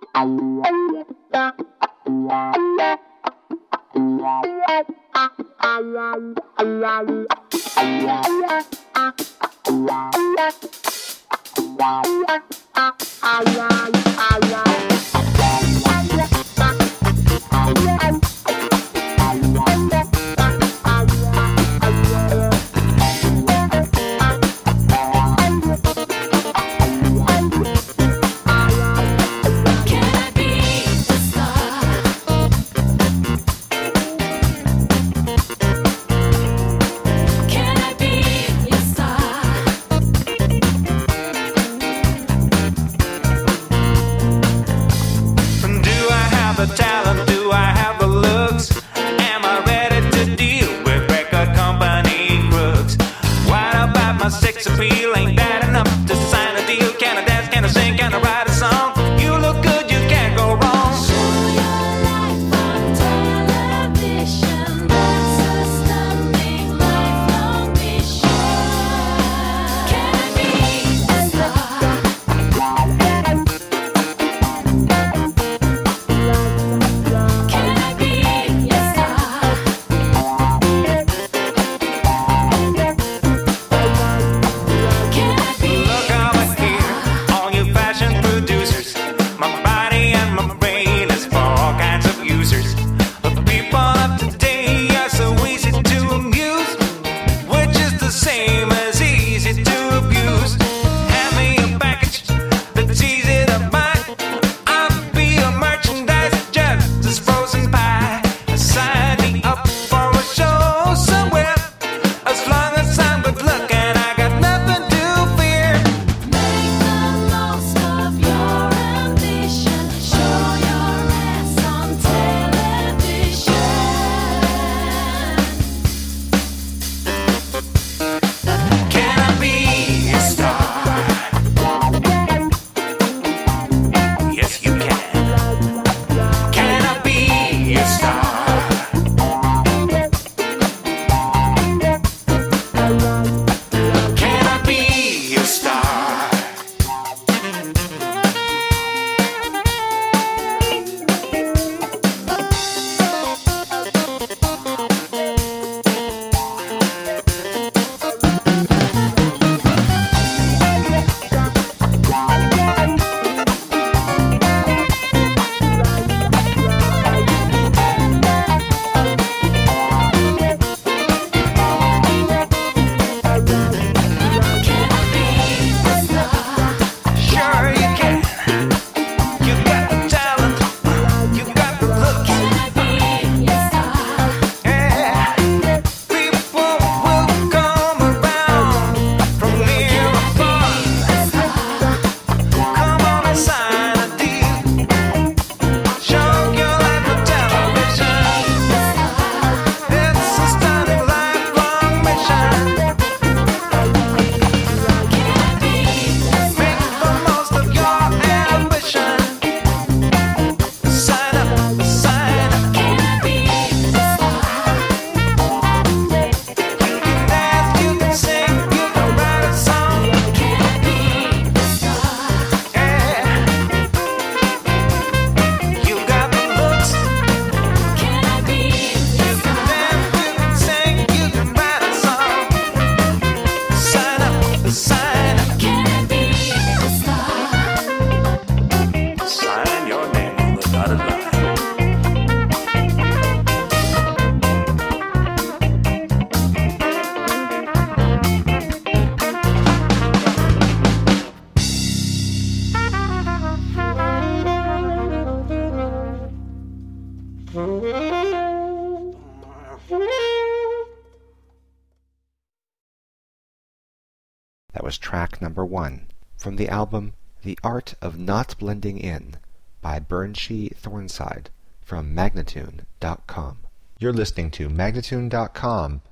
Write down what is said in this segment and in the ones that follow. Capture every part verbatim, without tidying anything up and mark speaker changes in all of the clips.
Speaker 1: That was track number one from the album The Art of Not Blending In by Burnshee Thornside from Magnatune dot com. You're listening to Magnatune dot com.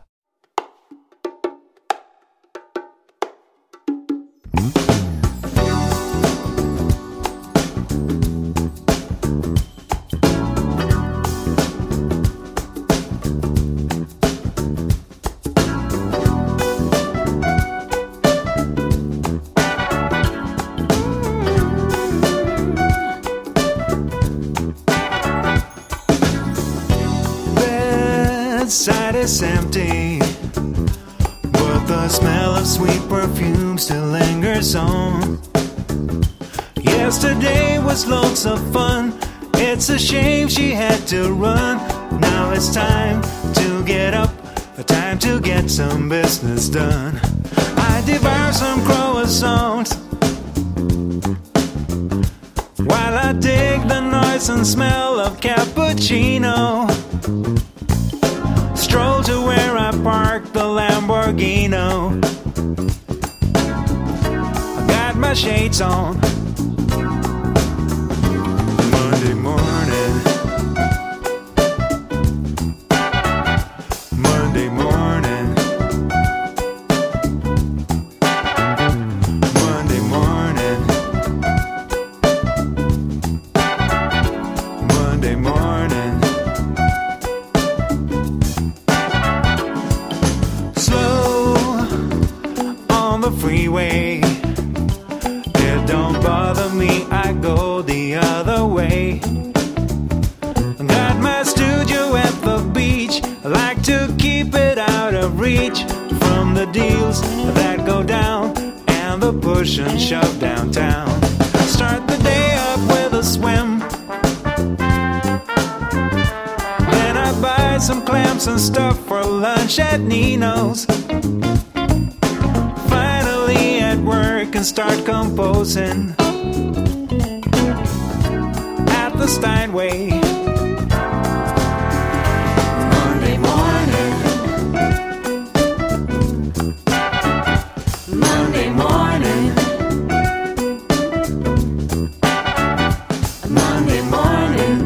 Speaker 2: is empty, but the smell of sweet perfume still lingers on. Yesterday was loads of fun. It's a shame she had to run. Now it's time to get up, time to get some business done. I devour some croissants while I dig the noise and smell of cappuccino. Stroll to where I parked the Lamborghini. I got my shades on. Monday morning, Monday morning, Monday morning, Monday morning. Slow on the freeway, it don't bother me, I go the other way. Got my studio at the beach, I like to keep it out of reach from the deals that go down and the push and shove downtown. Start the day up with a swim, then I buy some clams and stuff for lunch at Nino's. Finally at work and start composing at the Steinway. Monday morning, Monday morning, Monday morning,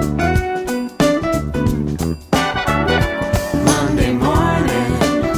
Speaker 2: Monday morning.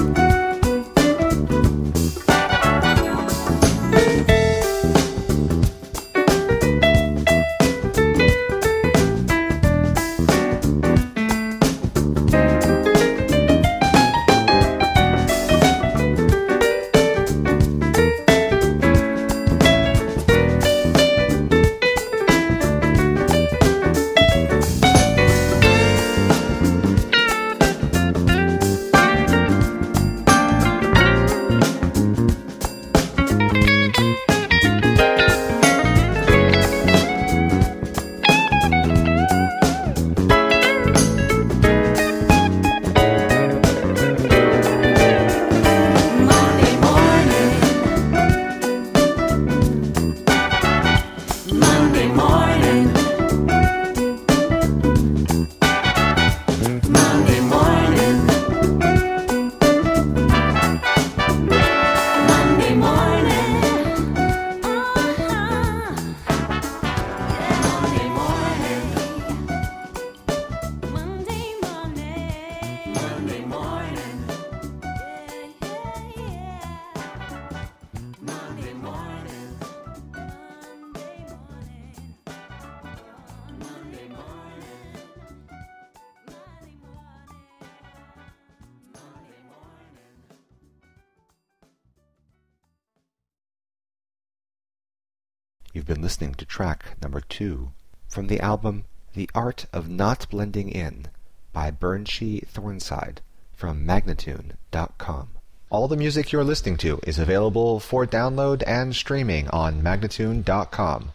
Speaker 1: You've been listening to track number two from the album The Art of Not Blending In by Burnshee Thornside from Magnatune dot com. All the music you're listening to is available for download and streaming on Magnatune dot com.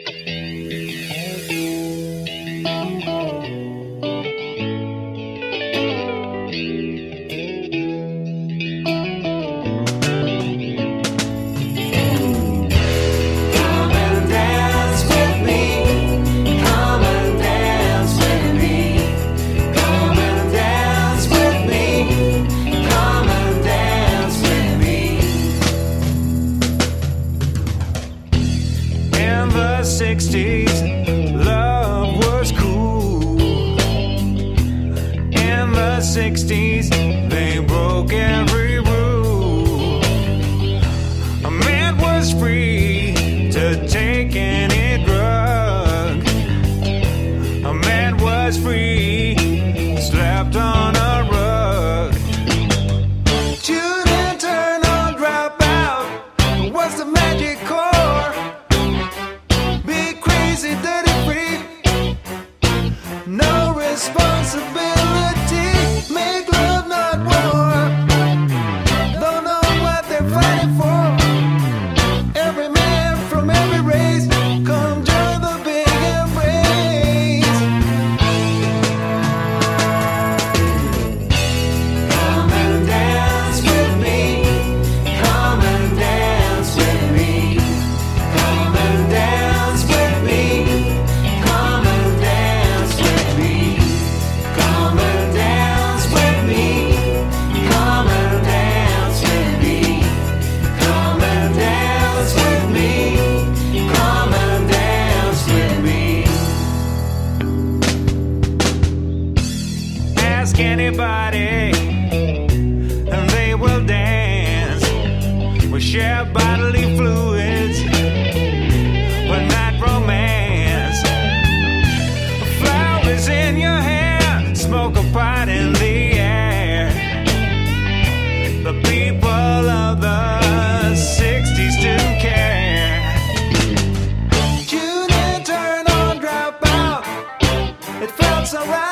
Speaker 2: sixties, love was cool. In the sixties, they broke every rule. A man was free to take any drug. A man was free, slept on a rug. Shouldn't turn on, drop out. What's the magic chord? Dirty free, no responsibility, make love not fluids, but not romance. Flowers in your hair, smoke a pot in the air. The people of the sixties didn't care. You didn't turn on, drop out. It felt so right.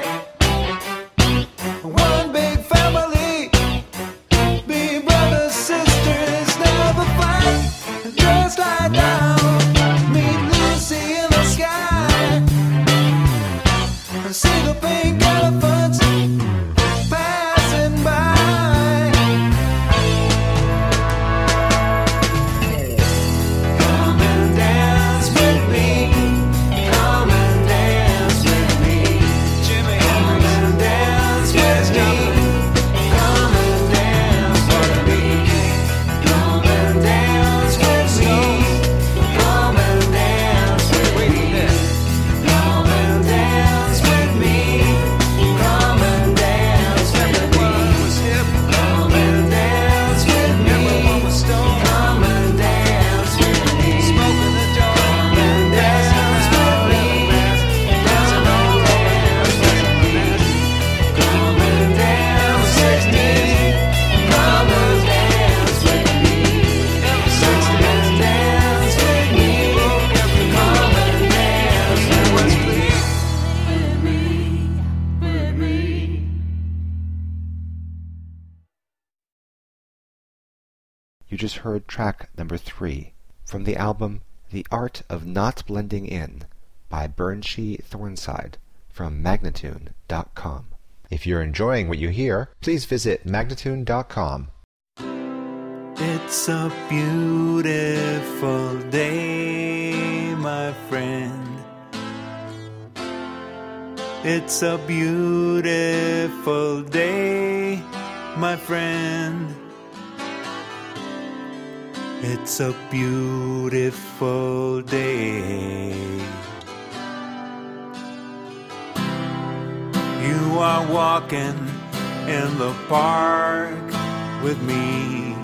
Speaker 2: One big family, be brothers, sisters, never fight. Just lie down, meet Lucy in the sky. See the pink elephants passing by. Come and dance with me. Come and dance with me. Jimmy, come and dance with me. Come and dance with me. Come and dance with me. Come and dance with me. Come and dance with me. Come and dance with me. Everyone was hip. Come and dance with me. Everyone was stoned. Come and dance with me. Smoking the joint. Come and dance with me. Dancing on the dance with me. Come and dance with me. Come and dance with me. Come and dance with me. Come and dance with me.
Speaker 1: You just heard track number three from the album The Art of Not Blending In by Burnshee Thornside from Magnatune dot com. If you're enjoying what you hear, please visit Magnatune dot com.
Speaker 2: It's a beautiful day, my friend. It's a beautiful day, my friend. It's a beautiful day. You are walking in the park with me.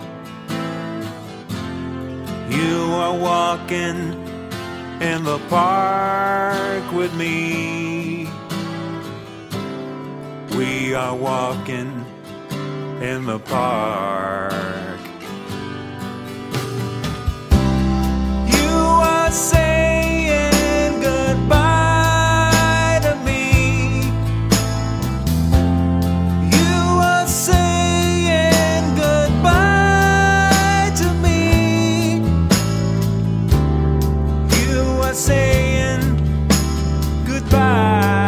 Speaker 2: You are walking in the park with me. We are walking in the park. You are saying goodbye to me. You are saying goodbye to me. You are saying goodbye.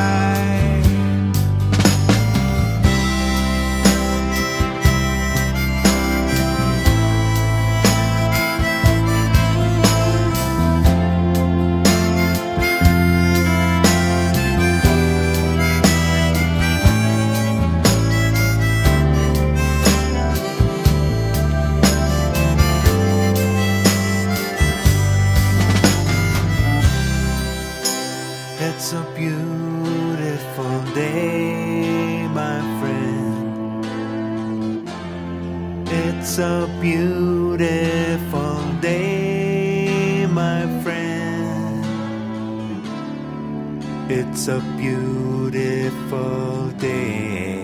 Speaker 2: It's a beautiful day, my friend. It's a beautiful day, my friend. It's a beautiful day.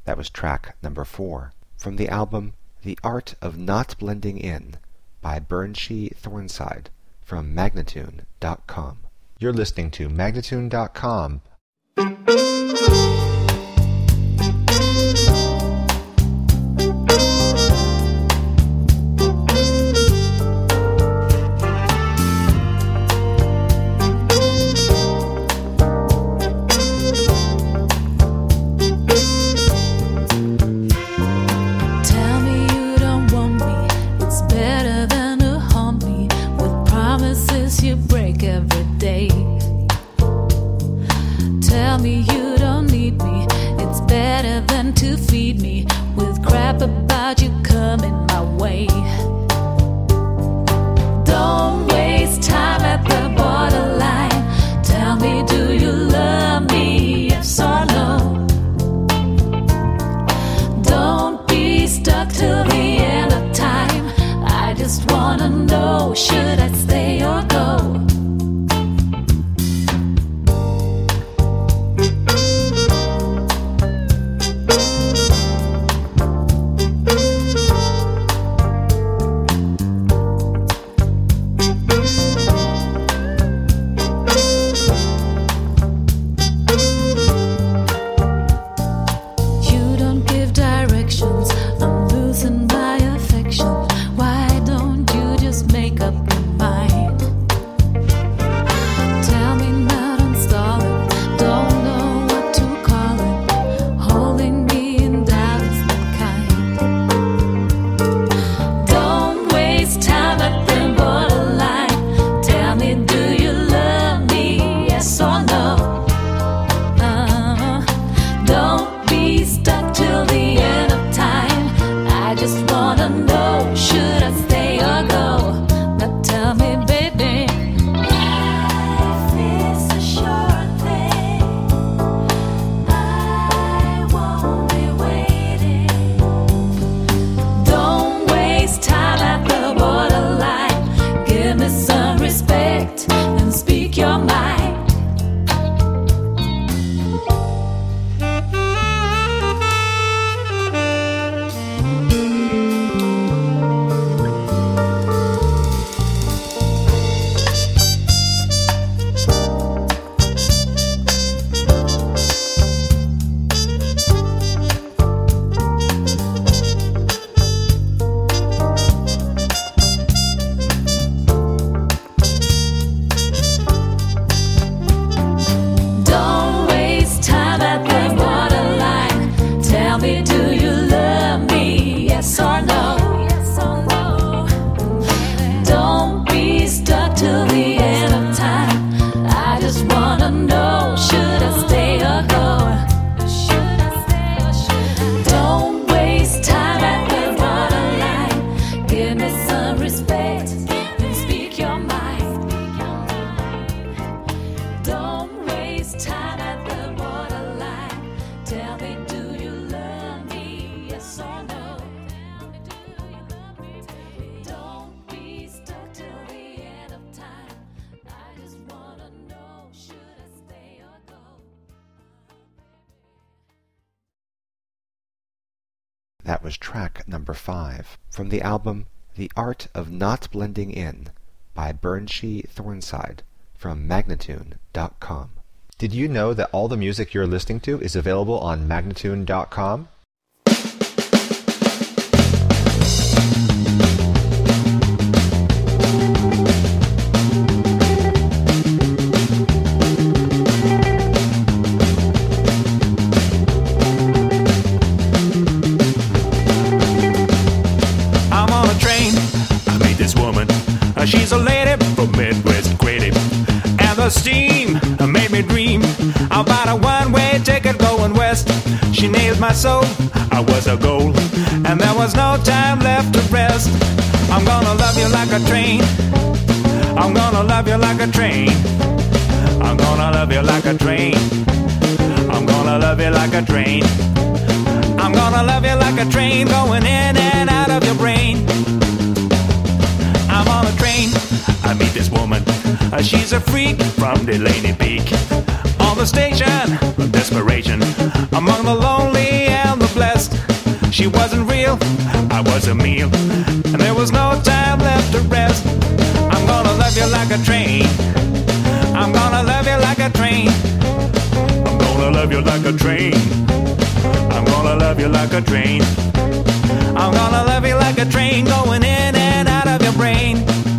Speaker 1: That was track number four from the album The Art of Not Blending In by Burnshee Thornside from Magnatune dot com. You're listening to Magnatune dot com. That was track number five from the album The Art of Not Blending In by Burnshee Thornside from Magnatune dot com. Did you know that all the music you're listening to is available on Magnatune dot com?
Speaker 2: She's a lady from Midwest Grady, and the steam made me dream about a one-way ticket going west. She nailed my soul, I was a goal, and there was no time left to rest. I'm gonna love you like a train, I'm gonna love you like a train, I'm gonna love you like a train, I'm gonna love you like a train, I'm gonna love you like a train going in and out of your brain. I'm on a train, I meet this woman, uh, she's a freak from Delaney Peak. On the station, desperation, among the lonely and the black. She wasn't real, I was a meal, and there was no time left to rest. I'm gonna love you like a train. I'm gonna love you like a train. I'm gonna love you like a train. I'm gonna love you like a train. I'm gonna love you like a train going in and out of your brain.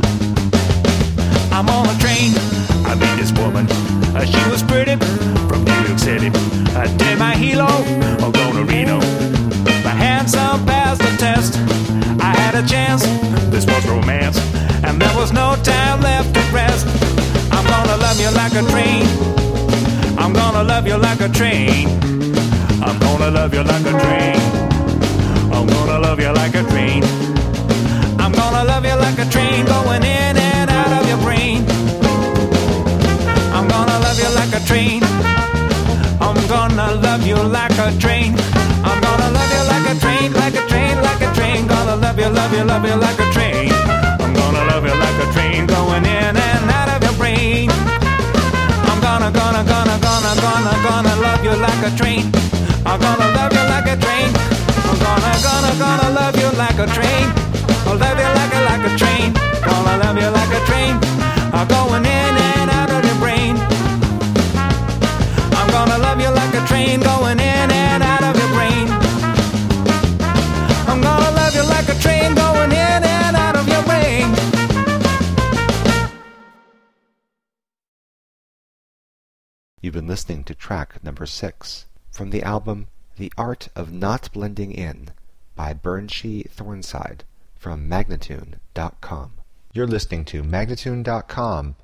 Speaker 2: I'm on a train. I met this woman. Uh, she was pretty from New York City. I did my helo, I'm going to Reno. My handsome passed the test. I had a chance. This was romance, and there was no time left to rest. I'm gonna love you like a train. I'm gonna love you like a train. I'm gonna love you like a train. I'm gonna love you like a train. I'm gonna love you like a train going in and out of your brain. I'm gonna love you like a train. I'm gonna love you like a train. I'm gonna love you like a train, like a train, like a train. Gonna love you, love you, love you like a train. I'm gonna love you like a train going in and out of your brain. I'm gonna, gonna, gonna, gonna, gonna, gonna love you like a train. I'm gonna love you like a train. I'm gonna, gonna, gonna love you like a train. I'll love you like a, like a train. Gonna love you like a train. I'm going in and out of your brain. I'm gonna love you like a train going in and out of your brain. I'm gonna love you like a train going in and out of your brain.
Speaker 1: You've been listening to track number six from the album The Art of Not Blending In by Burnshee Thornside from Magnatune dot com. You're listening to Magnatune dot com.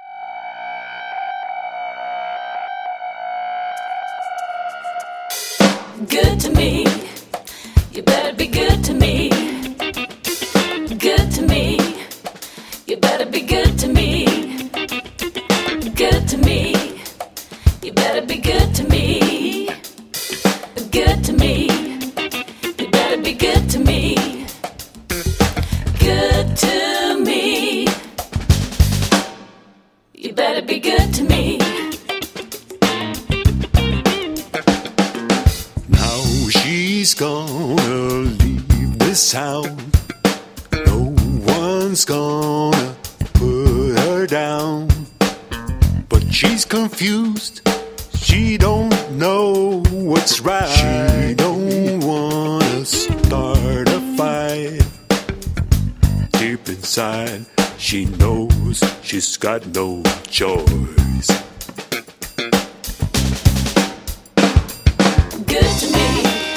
Speaker 3: Good to me, you better be good to me. Good to me, you better be good to me. Good to me, you better be good to me. Good to me, you better be good to me. Good to me, you better be good to me.
Speaker 4: She's gonna leave this town. No one's gonna put her down. But she's confused. She don't know what's right. She don't wanna start a fight. Deep inside, she knows she's got no choice.
Speaker 3: Good to me.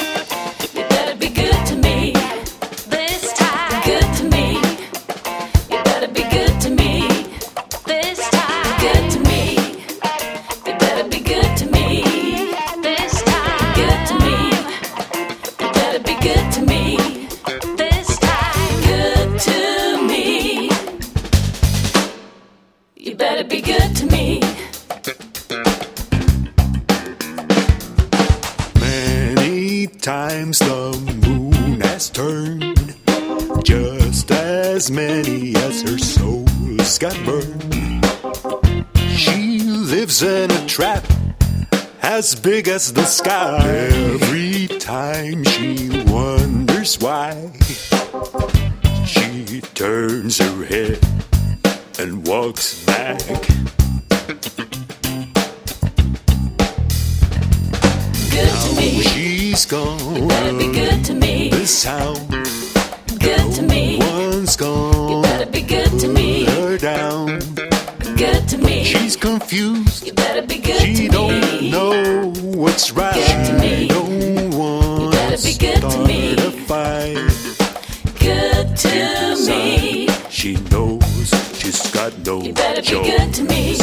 Speaker 4: Times the moon has turned, just as many as her soul's got burned. She lives in a trap as big as the sky. Every time she wonders why, she turns her head and walks back.
Speaker 3: Good to me.
Speaker 4: She's gonna
Speaker 3: you better be good to me.
Speaker 4: This town.
Speaker 3: Good to me.
Speaker 4: No one's gonna
Speaker 3: you better be good to me.
Speaker 4: Put her down.
Speaker 3: Good to me.
Speaker 4: She's confused.
Speaker 3: You better be good
Speaker 4: she
Speaker 3: to me.
Speaker 4: She don't know what's right.
Speaker 3: Good to me.
Speaker 4: She don't want
Speaker 3: you better be good
Speaker 4: start
Speaker 3: to me.
Speaker 4: a fight.
Speaker 3: Good to
Speaker 4: Inside,
Speaker 3: me.
Speaker 4: She knows she's got no
Speaker 3: You better be
Speaker 4: choice.
Speaker 3: good to me.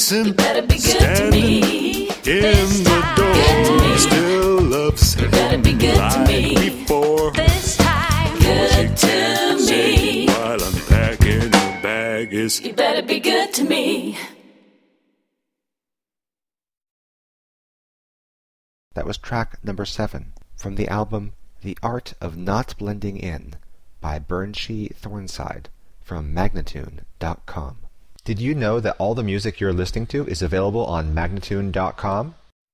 Speaker 4: him
Speaker 3: You better be good to
Speaker 4: standing
Speaker 3: me.
Speaker 4: in
Speaker 3: This
Speaker 4: the
Speaker 3: time.
Speaker 4: door.
Speaker 3: Good to me.
Speaker 4: Still loves him
Speaker 3: You better be good to
Speaker 4: like
Speaker 3: me.
Speaker 4: before.
Speaker 3: This time. Good to me.
Speaker 4: While unpacking the bag is
Speaker 3: You better be good to me.
Speaker 1: That was track number seven from the album The Art of Not Blending In by Burnshee Thornside from Magnatune dot com. Did you know that all the music you're listening to is available on Magnatune dot com?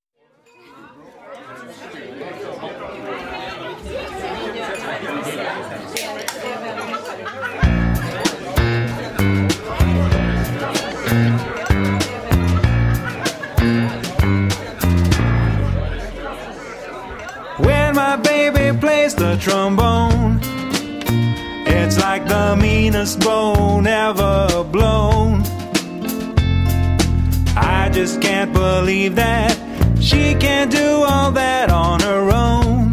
Speaker 2: When my baby plays the trombone, it's like the meanest bone ever blown. I just can't believe that she can't do all that on her own.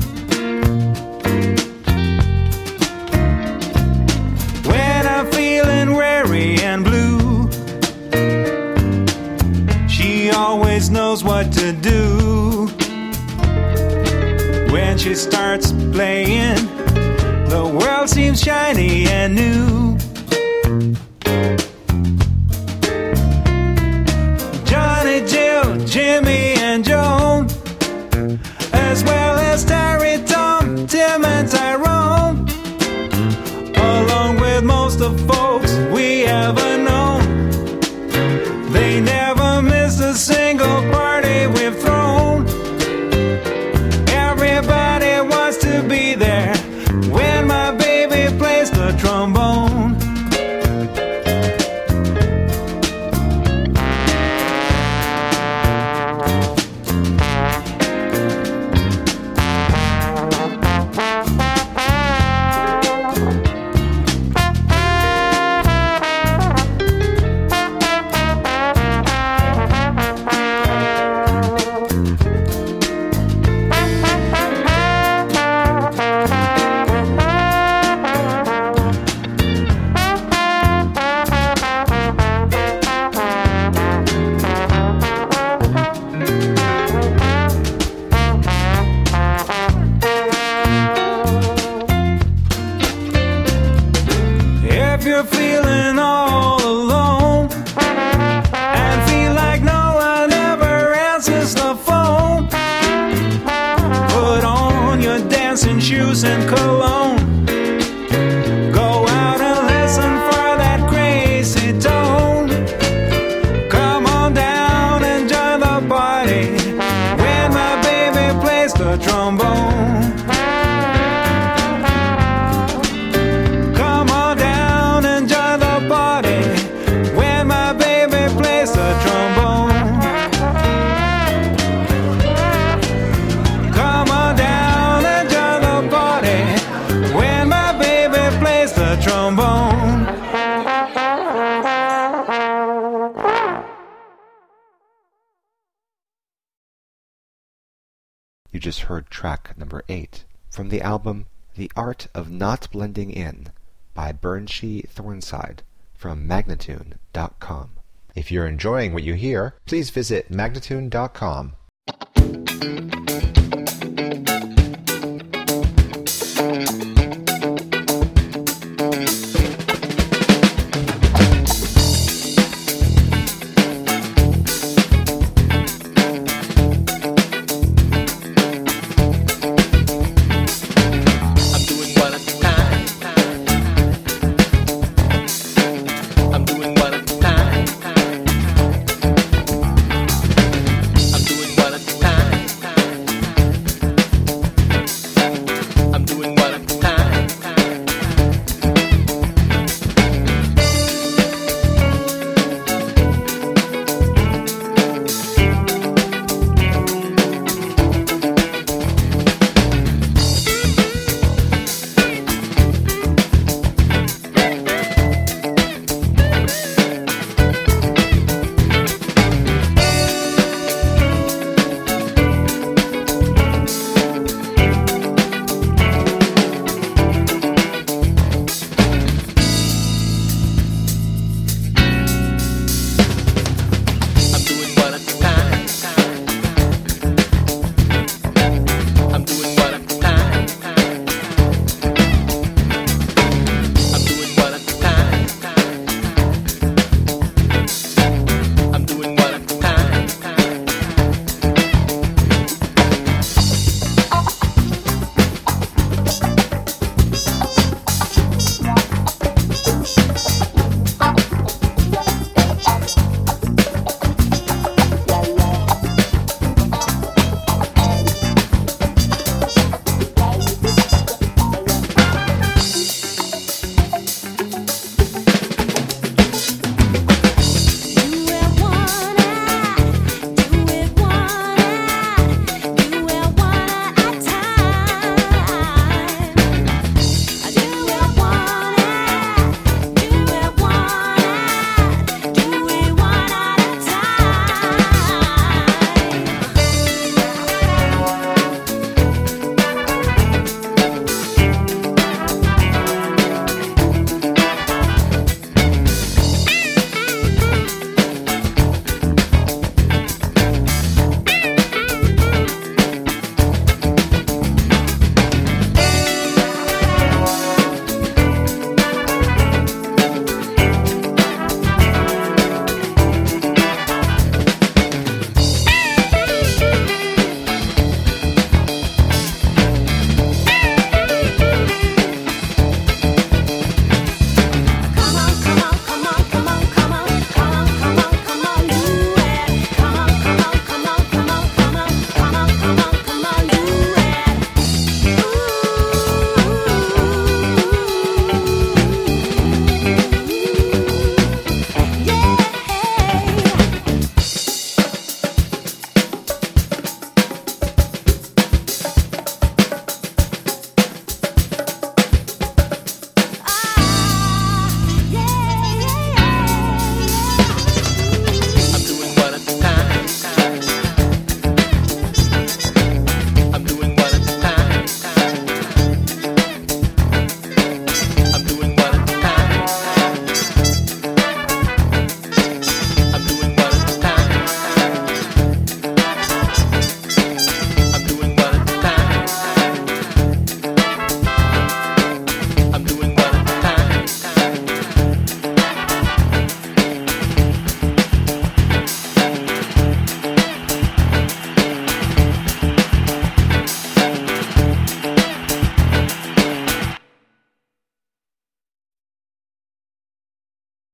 Speaker 2: When I'm feeling weary and blue, she always knows what to do. When she starts playing, the world seems shiny and new. Johnny, Jill, Jimmy, and Joan, as well as Terry, Tom, Tim, and Tyrone, along with most of folks we ever known. They never miss a single party we've thrown. Everybody wants to be there when my baby plays the trombone. If you're feeling all alone and feel like no one ever answers the phone, put on your dancing shoes and cologne. Go out and listen for that crazy tone. Come on down and join the party when my baby plays the trombone. Come on down and join the party when my baby plays the trombone. Come on down and join the party when my baby plays the trombone.
Speaker 1: You just heard track number eight from the album The Art of Not Blending In by Burnshee Thornside from Magnatune dot com. If you're enjoying what you hear, please visit Magnatune dot com.
Speaker 5: I'm doing one at a time. I'm doing one at a time. I'm doing one at a time.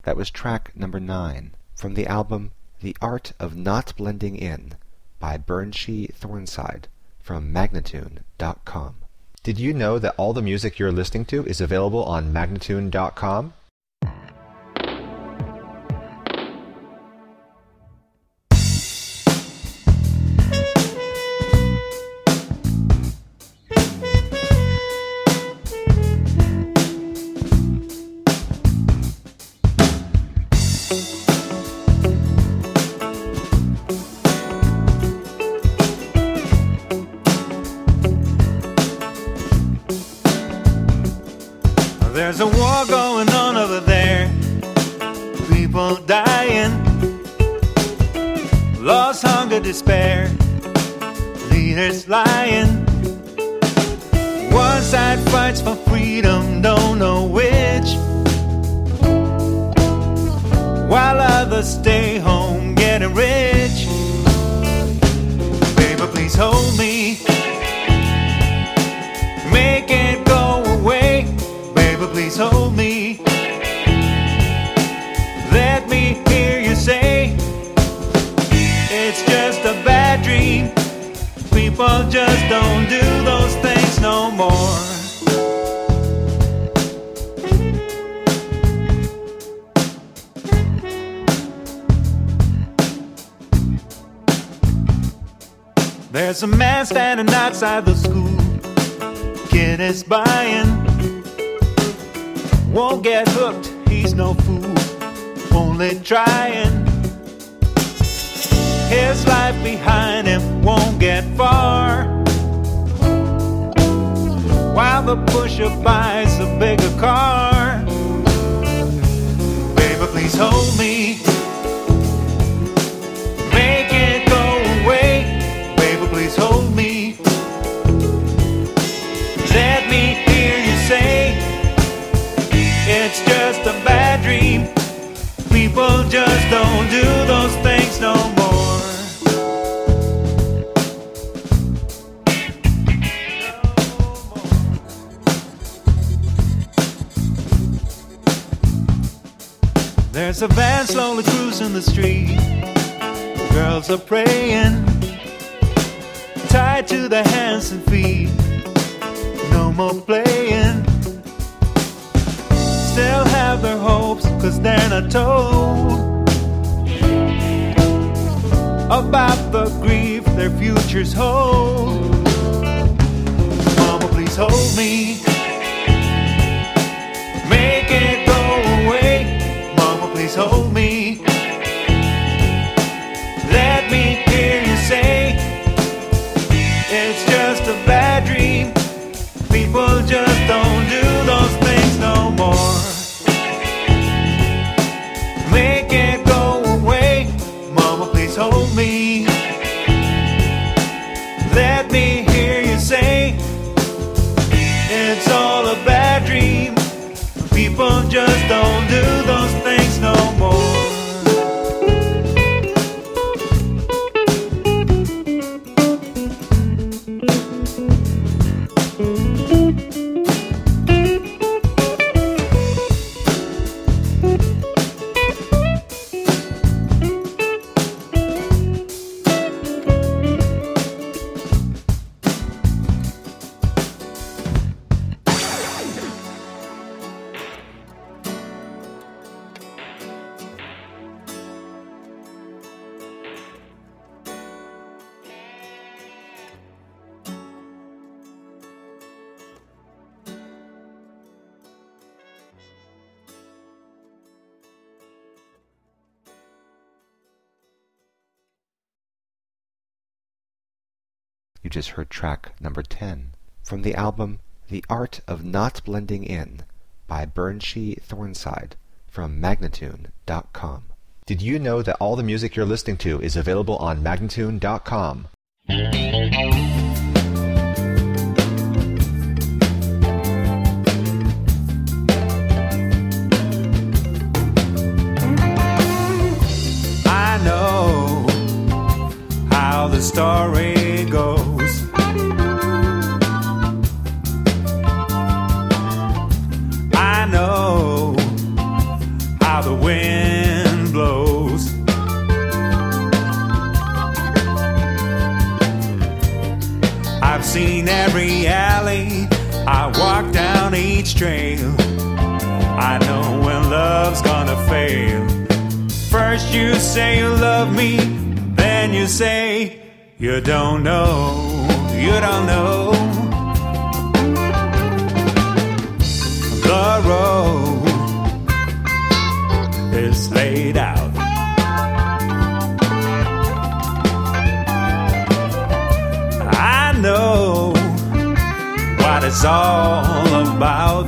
Speaker 1: That was track number nine from the album The Art of Not Blending In by Burnshee Thornside from Magnatune dot com. Did you know that all the music you're listening to is available on Magnatune dot com?
Speaker 2: There's a war going on over there, people dying, lost, hunger, despair, leaders lying. One side fights for freedom, don't know which, while others stay home getting rich. Baby, please hold me, make it go away. Please hold me, let me hear you say it's just a bad dream. People just don't do those things no more. There's a man standing outside the school, kid is buying. Won't get hooked, he's no fool, only trying. His life behind him won't get far, while the pusher buys a bigger car. Baby, please hold me, make it go away. Baby, please hold me, let me hear you say it's just a bad dream. People just don't do those things no more. There's a van slowly cruising the street. Girls are praying, tied to their hands and feet. No more playing. Still have their hopes, cause they're not told about the grief their futures hold. Mama, please hold me, make it go away. Mama, please hold me, let me hear you say it's just a bad dream. People just don't do those things no more. Make it go away. Mama, please hold me, let me hear you say it's all a bad dream. People just don't do those things no more.
Speaker 1: You just heard track number ten from the album The Art of Not Blending In by Burnshee Thornside from Magnatune dot com. Did you know that all the music you're listening to is available on Magnatune dot com?
Speaker 2: I know how the story goes. I know how the wind every alley, I walk down each trail. I know when love's gonna fail. First you say you love me, then you say you don't know, you don't know. The road is laid out. I know what it's all about.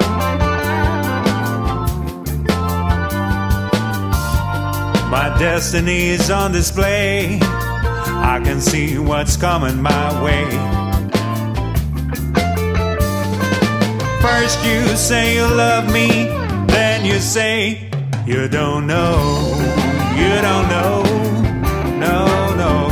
Speaker 2: My destiny's on display. I can see what's coming my way. First you say you love me, then you say you don't know, you don't know, no, no.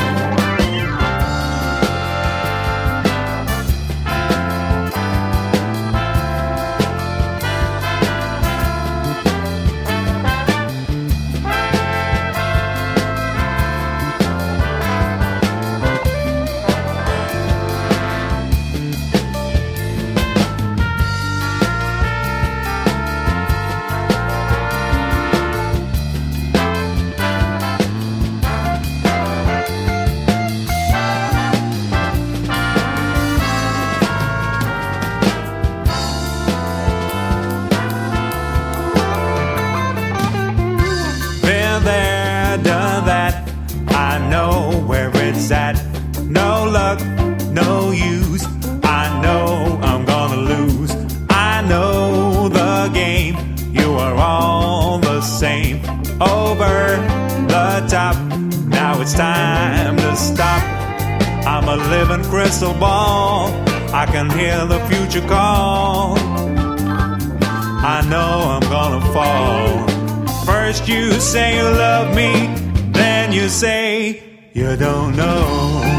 Speaker 2: No luck, no use. I know I'm gonna lose. I know the game. You are all the same. Over the top. Now it's time to stop. I'm a living crystal ball. I can hear the future call. I know I'm gonna fall. First you say you love me, then you say you don't know.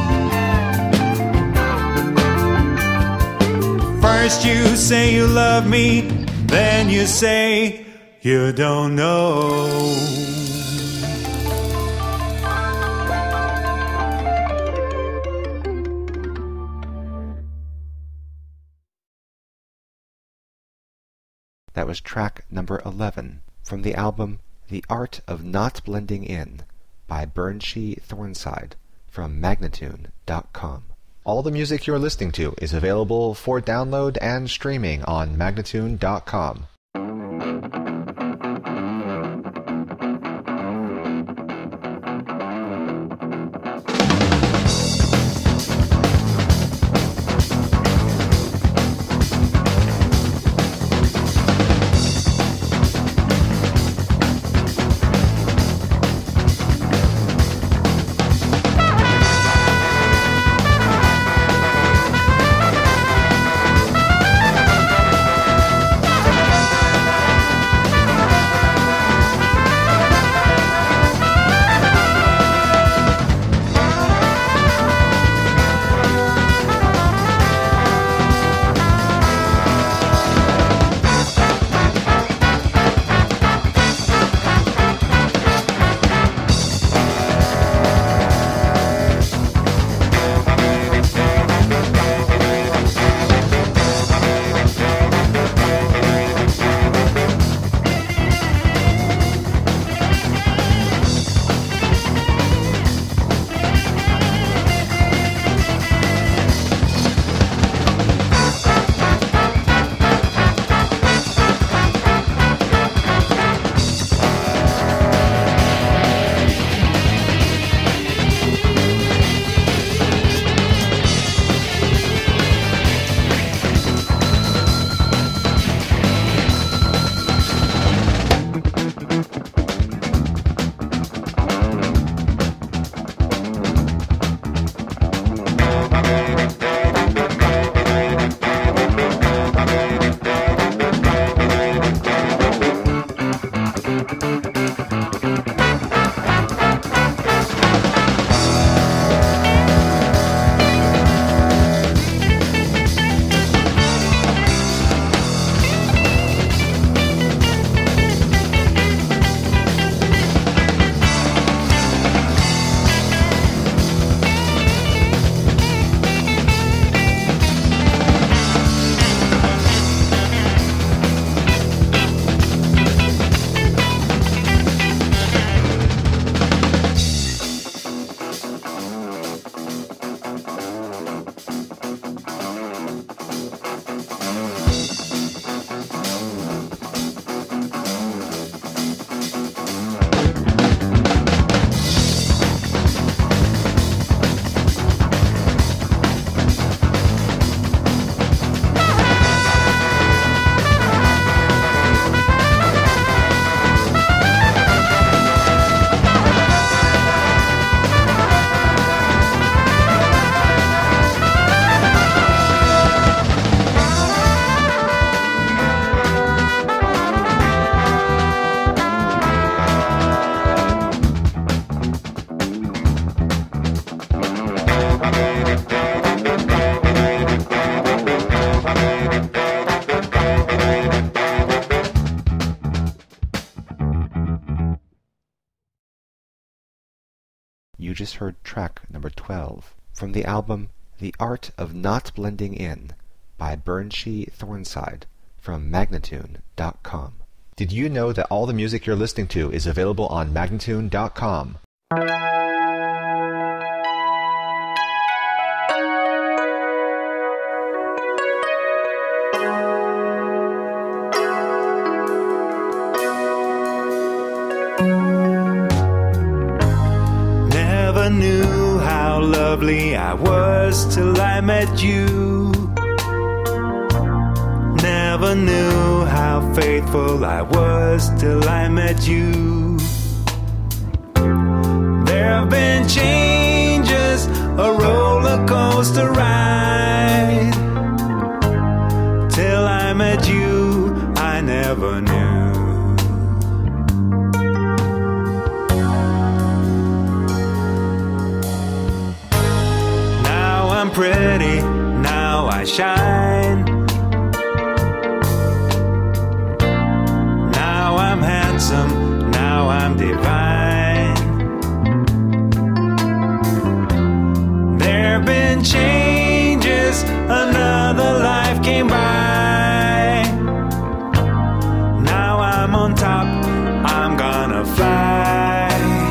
Speaker 2: First you say you love me, then you say you don't know.
Speaker 1: That was track number eleven from the album The Art of Not Blending In by Burnshee Thornside from Magnatune dot com. All the music you're listening to is available for download and streaming on Magnatune dot com. You just heard track number twelve from the album The Art of Not Blending In by Burnshee Thornside from Magnatune dot com. Did you know that all the music you're listening to is available on Magnatune dot com?
Speaker 2: Never knew how lovely I was till I met you. Never knew how faithful I was till I met you. There have been changes, a roller coaster ride. Till I met you, I never knew. Now I'm pretty, now I shine. Now I'm handsome, now I'm divine. There have been changes, another life came by. Now I'm on top, I'm gonna fly.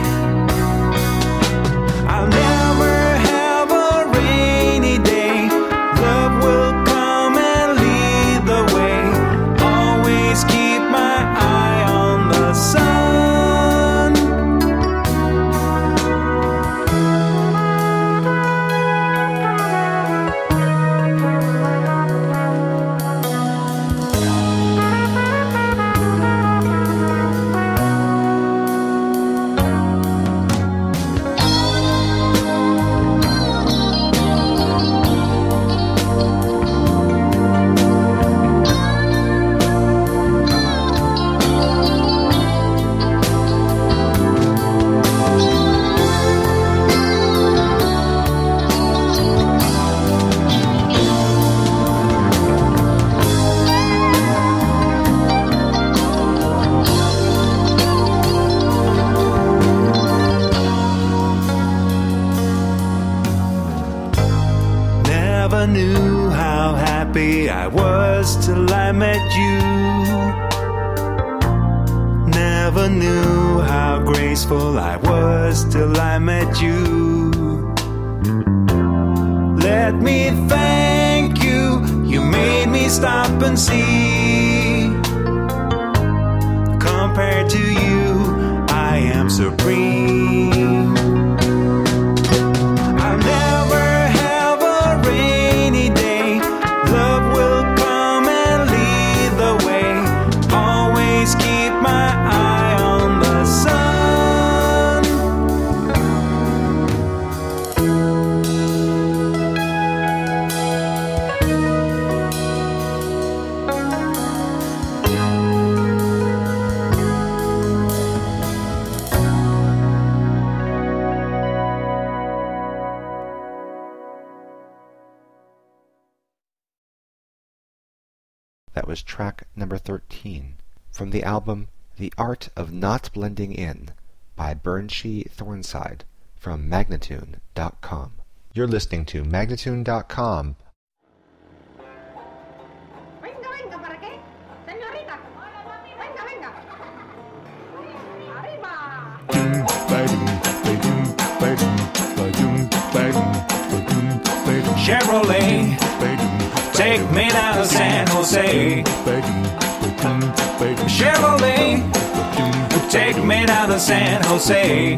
Speaker 2: I'll never have a rainy day. Love will come and lead the way. Always keep my eye on the sun. Never knew how happy I was till I met you. Never knew how graceful I was till I met you. Let me thank you, you made me stop and see. Compared to you, I am supreme. I'll never have a rainy day. Love will come and lead the way. Always keep my eye on the sun.
Speaker 1: That was track number thirteen from the album The Art of Not Blending In by Burnshee Thornside from Magnatune dot com. You're listening to Magnatune dot com.
Speaker 6: Venga, venga, ¿para qué? Señorita. Venga, venga. Arriba.
Speaker 2: Chevrolet, take me down to San Jose. Chevrolet, take me down to San Jose.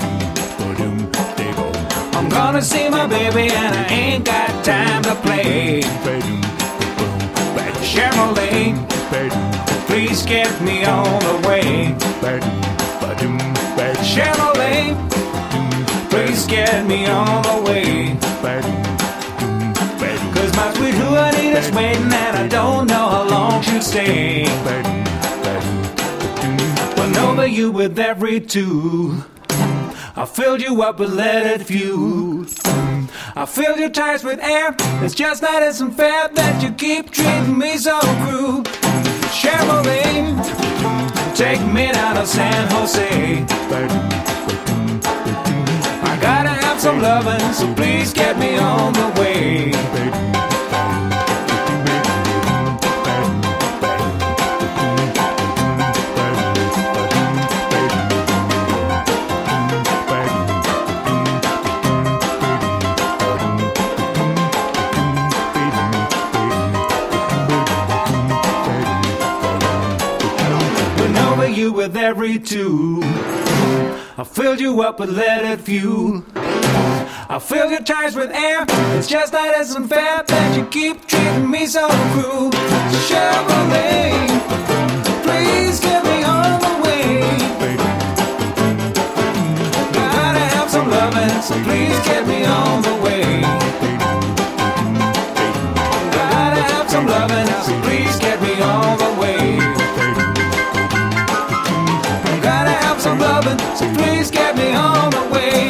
Speaker 2: I'm gonna see my baby and I ain't got time to play. Chevrolet, please get me on the way. Chevrolet, please get me on the way. Cause my sweet Juanita's waiting and I don't know how long she'll stay. Well, Nova, you with every two. I filled you up with leaded fuel. I filled your tires with air. It's just not as unfair that you keep treating me so cruel. Chevrolet, take me down to San Jose. I got some loving, so please get me on the way. You with every tool, I filled you up with leaded fuel. I fill your tires with air. It's just not as unfair that you keep treating me so cruel. So Chevrolet, please get me on the way. Gotta have some loving, so please get me on the way. Gotta have some loving, so please get me on the way. Some loving, so please get me on the way.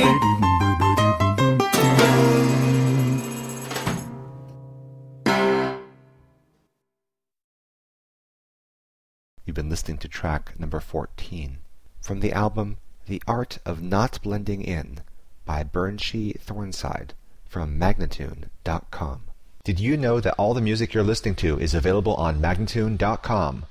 Speaker 1: You've been listening to track number fourteen from the album The Art of Not Blending In by Burnshee Thornside from Magnatune dot com. Did you know that all the music you're listening to is available on Magnatune dot com?